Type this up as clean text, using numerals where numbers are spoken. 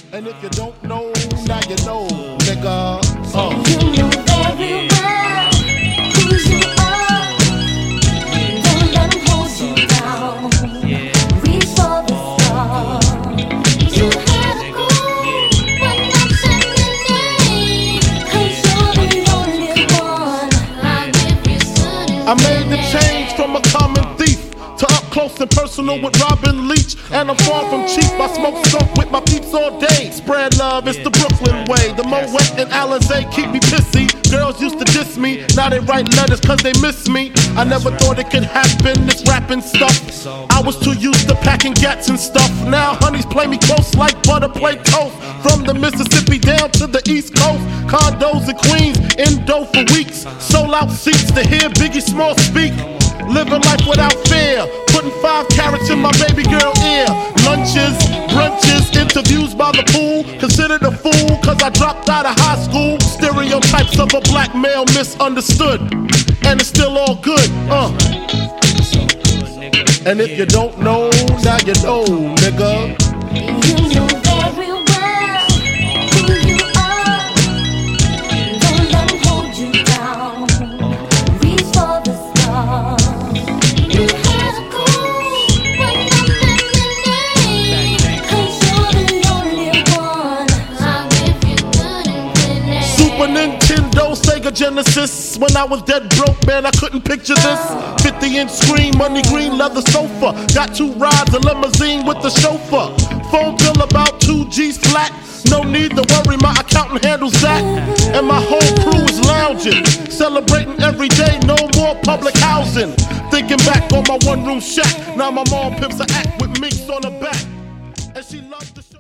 And if you don't know, now you know, nigga. You know very well who you are. Don't let them hold you down. Reach for the stars. You had a goal, but not lemonade. 'Cause you're the only one. I'll give you sun. I made the change from a common thief to up close and personal with Robin Leach. And I'm far from cheap, I smoke skunk with my peeps all day. Spread love, it's the Brooklyn way. The Moet and Alizé keep me pissy. Girls used to diss me, now they write letters cause they miss me. I never thought it could happen, this rapping stuff. I was too used to packing gats and stuff. Now honeys play me close like butter play toast. From the Mississippi down to the East Coast. Condos in Queens, in dough for weeks. Sold out seats to hear Biggie Small speak. Living life without fear, putting 5 carats in my baby girl ear. Lunches, brunches, interviews by the pool. Considered a fool cause I dropped out of high school. Stereotypes of a black male misunderstood. And it's still all good, And if you don't know, now you know, nigga. You know very well who you are. Don't let them hold you down. Reach for the stars. You had a goal, but not lemonade. 'Cause you're the only one. I'll give you good and Super Nintendo, Sega Genesis. When I was dead broke, man, I couldn't picture this. 50-inch screen, money green leather sofa. Got 2 rides, a limousine with the chauffeur. Phone bill about 2 G's flat. No need to worry, my accountant handles that. And my whole crew is lounging, celebrating every day, no more public housing. Thinking back on my one-room shack. Now my mom pimps a act with minks on her back. And she loves the show.